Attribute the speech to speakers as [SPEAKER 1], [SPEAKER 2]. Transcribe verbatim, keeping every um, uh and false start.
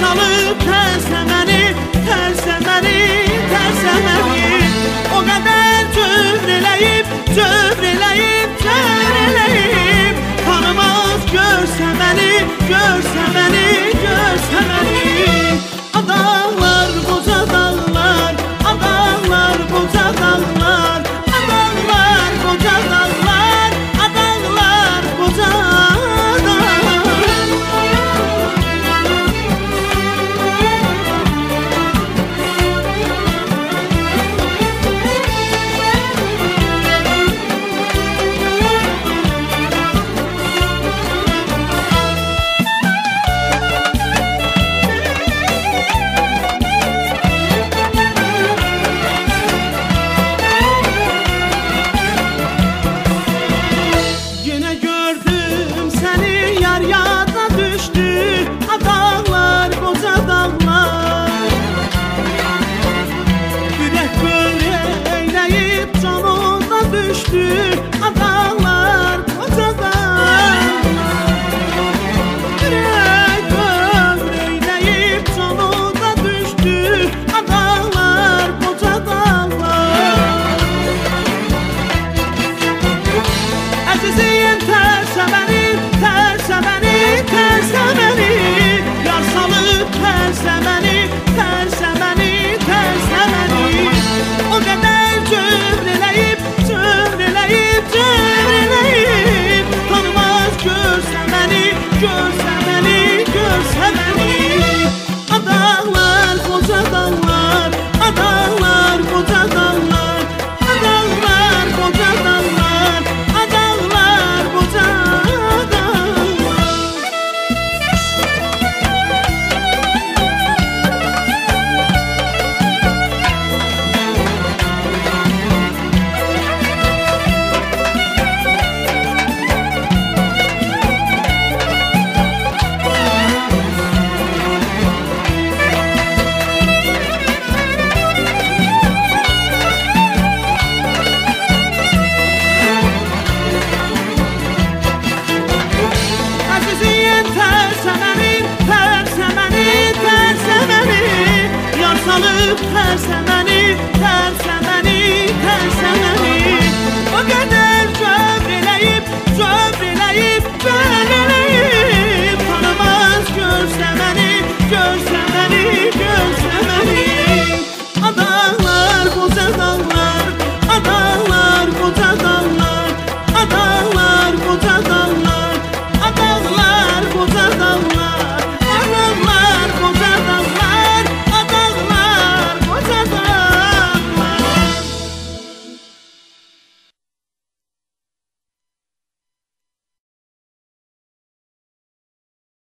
[SPEAKER 1] salıb tərsə məni, tərsə məni, tərsə məni. O qədər cövr eləyib, cövr eləyib, cövr eləyib. Tanımaz görsə məni, görsə məni, görsə məni. Adağlar, qoca dağlar, adağlar, qoca dağlar, adağlar, qoca dağlar, adağlar, qoca dağlar. Adağlar, qoca dağlar. Ürək ömrəyləyib canına düşdü. Adağlar, qoca dağlar. Əziziyim tərsə məni, tərsə məni, tərsə məni. Yar salıb tərsə məni, tərsə məni, tərsə məni. O qədər cövr eləyib, cövr eləyib, cövr eləyib. Tanımaz görsə məni, görsə məni, görsə məni. Adağlar, qoca dağlar, adağlar, qoca dağlar, adağlar, qoca dağlar, adağlar, qoca dağlar. Tərsə